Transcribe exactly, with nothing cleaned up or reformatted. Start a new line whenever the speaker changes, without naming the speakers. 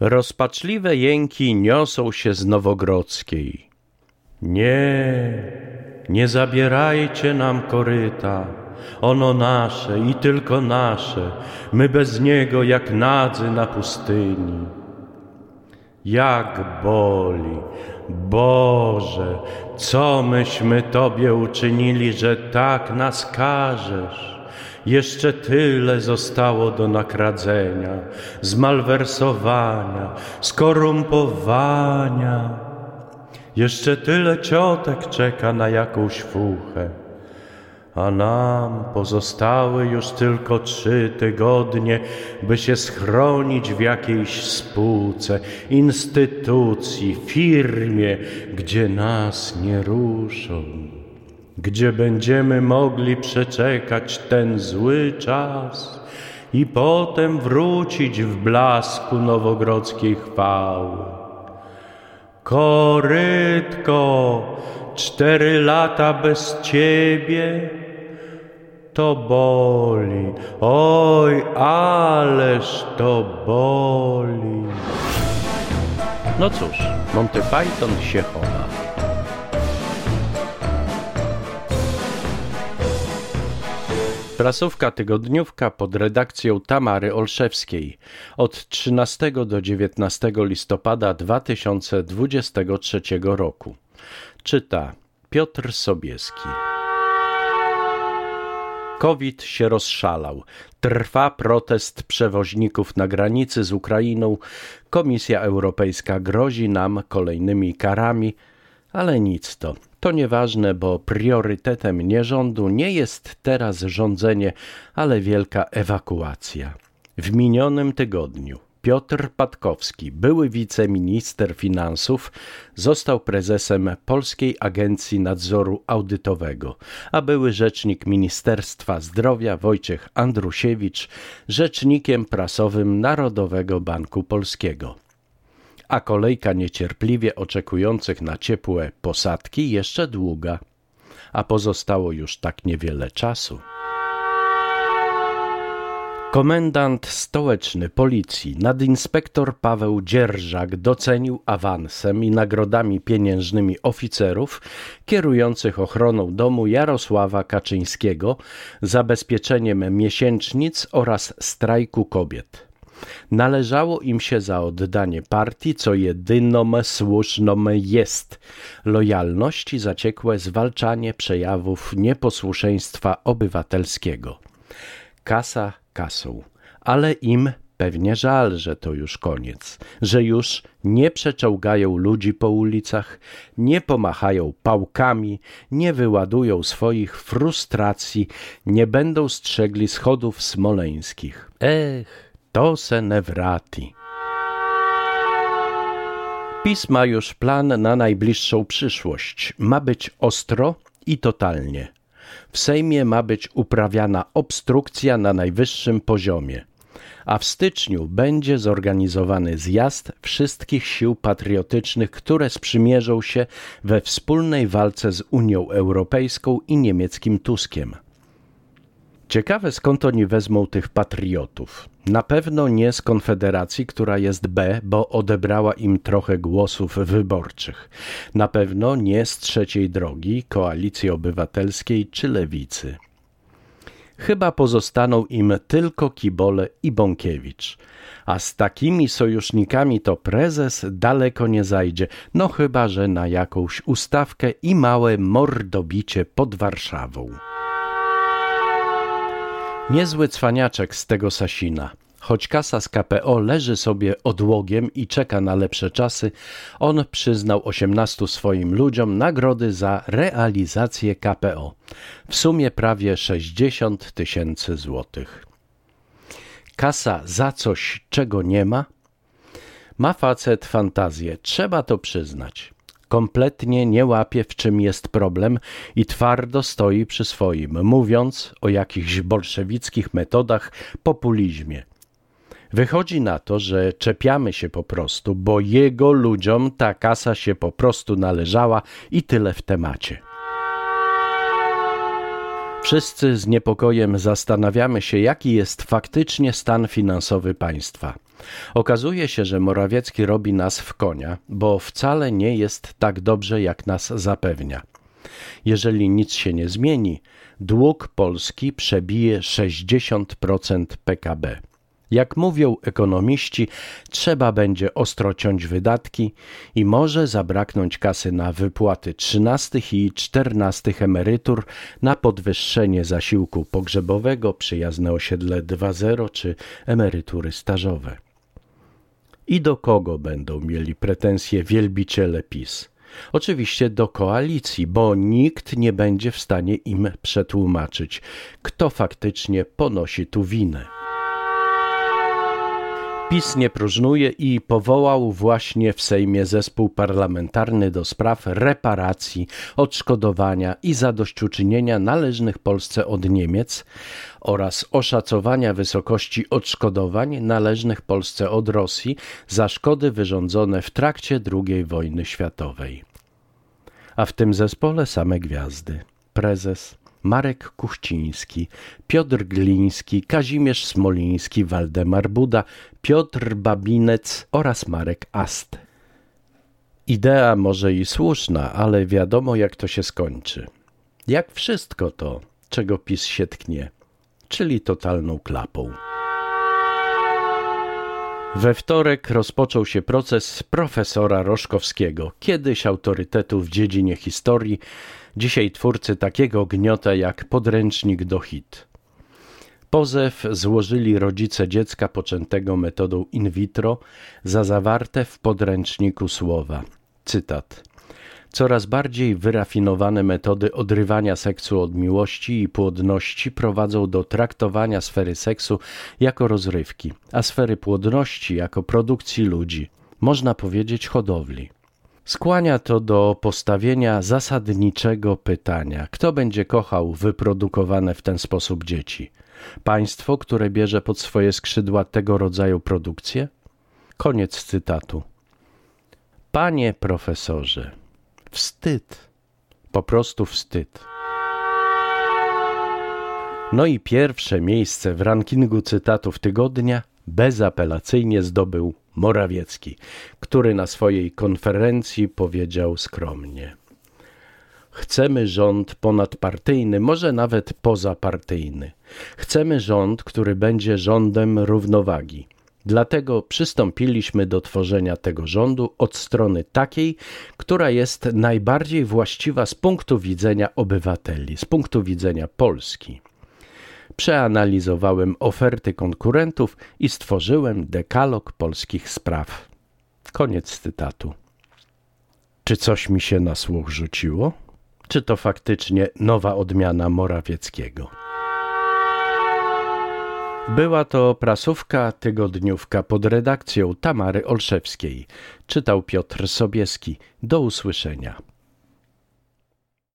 Rozpaczliwe jęki niosą się z Nowogrodzkiej. Nie, nie zabierajcie nam koryta, ono nasze i tylko nasze, my bez niego jak nadzy na pustyni. Jak boli, Boże, co myśmy Tobie uczynili, że tak nas karzesz? Jeszcze tyle zostało do nakradzenia, zmalwersowania, skorumpowania. Jeszcze tyle ciotek czeka na jakąś fuchę, a nam pozostały już tylko trzy tygodnie, by się schronić w jakiejś spółce, instytucji, firmie, gdzie nas nie ruszą, gdzie będziemy mogli przeczekać ten zły czas i potem wrócić w blasku nowogrodzkiej chwały. Korytko, cztery lata bez Ciebie to boli, oj, ależ to boli. No cóż, Monty Python się chowa. Prasówka tygodniówka pod redakcją Tamary Olszewskiej od trzynastego do dziewiętnastego listopada dwa tysiące dwudziestego trzeciego roku. Czyta Piotr Sobieski. COVID się rozszalał. Trwa protest przewoźników na granicy z Ukrainą. Komisja Europejska grozi nam kolejnymi karami, ale nic to. To nieważne, bo priorytetem nie rządu nie jest teraz rządzenie, ale wielka ewakuacja. W minionym tygodniu Piotr Patkowski, były wiceminister finansów, został prezesem Polskiej Agencji Nadzoru Audytowego, a były rzecznik Ministerstwa Zdrowia Wojciech Andrusiewicz rzecznikiem prasowym Narodowego Banku Polskiego. A kolejka niecierpliwie oczekujących na ciepłe posadki jeszcze długa, a pozostało już tak niewiele czasu. Komendant stołeczny policji, nadinspektor Paweł Dzierżak docenił awansem i nagrodami pieniężnymi oficerów kierujących ochroną domu Jarosława Kaczyńskiego, zabezpieczeniem miesięcznic oraz strajku kobiet. Należało im się za oddanie partii, co jedyną słuszną jest, lojalność i zaciekłe zwalczanie przejawów nieposłuszeństwa obywatelskiego. Kasa kasą, ale im pewnie żal, że to już koniec, że już nie przeczołgają ludzi po ulicach, nie pomachają pałkami, nie wyładują swoich frustracji, nie będą strzegli schodów smoleńskich. Ech, to se ne wrati. PiS ma już plan na najbliższą przyszłość. Ma być ostro i totalnie. W Sejmie ma być uprawiana obstrukcja na najwyższym poziomie, a w styczniu będzie zorganizowany zjazd wszystkich sił patriotycznych, które sprzymierzą się we wspólnej walce z Unią Europejską i niemieckim Tuskiem. Ciekawe, skąd oni wezmą tych patriotów. Na pewno nie z Konfederacji, która jest B, bo odebrała im trochę głosów wyborczych. Na pewno nie z Trzeciej Drogi, Koalicji Obywatelskiej czy Lewicy. Chyba pozostaną im tylko Kibole i Bąkiewicz. A z takimi sojusznikami to prezes daleko nie zajdzie, no chyba że na jakąś ustawkę i małe mordobicie pod Warszawą. Niezły cwaniaczek z tego Sasina. Choć kasa z K P O leży sobie odłogiem i czeka na lepsze czasy, on przyznał osiemnastu swoim ludziom nagrody za realizację K P O. W sumie prawie sześćdziesiąt tysięcy złotych. Kasa za coś, czego nie ma? Ma facet fantazję, trzeba to przyznać. Kompletnie nie łapie, w czym jest problem i twardo stoi przy swoim, mówiąc o jakichś bolszewickich metodach, populizmie. Wychodzi na to, że czepiamy się po prostu, bo jego ludziom ta kasa się po prostu należała i tyle w temacie. Wszyscy z niepokojem zastanawiamy się, jaki jest faktycznie stan finansowy państwa. Okazuje się, że Morawiecki robi nas w konia, bo wcale nie jest tak dobrze, jak nas zapewnia. Jeżeli nic się nie zmieni, dług Polski przebije sześćdziesiąt procent P K B. Jak mówią ekonomiści, trzeba będzie ostro ciąć wydatki i może zabraknąć kasy na wypłaty trzynastych i czternastych emerytur, na podwyższenie zasiłku pogrzebowego, przyjazne osiedle dwa zero czy emerytury stażowe. I do kogo będą mieli pretensje wielbiciele PiS? Oczywiście do koalicji, bo nikt nie będzie w stanie im przetłumaczyć, kto faktycznie ponosi tu winę. PiS nie próżnuje i powołał właśnie w Sejmie zespół parlamentarny do spraw reparacji, odszkodowania i zadośćuczynienia należnych Polsce od Niemiec oraz oszacowania wysokości odszkodowań należnych Polsce od Rosji za szkody wyrządzone w trakcie drugiej wojny światowej. A w tym zespole same gwiazdy. Prezes Marek Kuchciński, Piotr Gliński, Kazimierz Smoliński, Waldemar Buda, Piotr Babinec oraz Marek Ast. Idea może i słuszna, ale wiadomo, jak to się skończy. Jak wszystko to, czego PiS się tknie, czyli totalną klapą. We wtorek rozpoczął się proces profesora Roszkowskiego, kiedyś autorytetu w dziedzinie historii, dzisiaj twórcy takiego gniota jak podręcznik do H I T. Pozew złożyli rodzice dziecka poczętego metodą in vitro za zawarte w podręczniku słowa. Cytat. Coraz bardziej wyrafinowane metody odrywania seksu od miłości i płodności prowadzą do traktowania sfery seksu jako rozrywki, a sfery płodności jako produkcji ludzi, można powiedzieć hodowli. Skłania to do postawienia zasadniczego pytania, kto będzie kochał wyprodukowane w ten sposób dzieci? Państwo, które bierze pod swoje skrzydła tego rodzaju produkcję? Koniec cytatu. Panie profesorze, wstyd, po prostu wstyd. No i pierwsze miejsce w rankingu cytatów tygodnia bezapelacyjnie zdobył Morawiecki, który na swojej konferencji powiedział skromnie: chcemy rząd ponadpartyjny, może nawet pozapartyjny. Chcemy rząd, który będzie rządem równowagi. Dlatego przystąpiliśmy do tworzenia tego rządu od strony takiej, która jest najbardziej właściwa z punktu widzenia obywateli, z punktu widzenia Polski. Przeanalizowałem oferty konkurentów i stworzyłem dekalog polskich spraw. Koniec cytatu. Czy coś mi się na słuch rzuciło? Czy to faktycznie nowa odmiana Morawieckiego? Była to prasówka tygodniówka pod redakcją Tamary Olszewskiej. Czytał Piotr Sobieski. Do usłyszenia.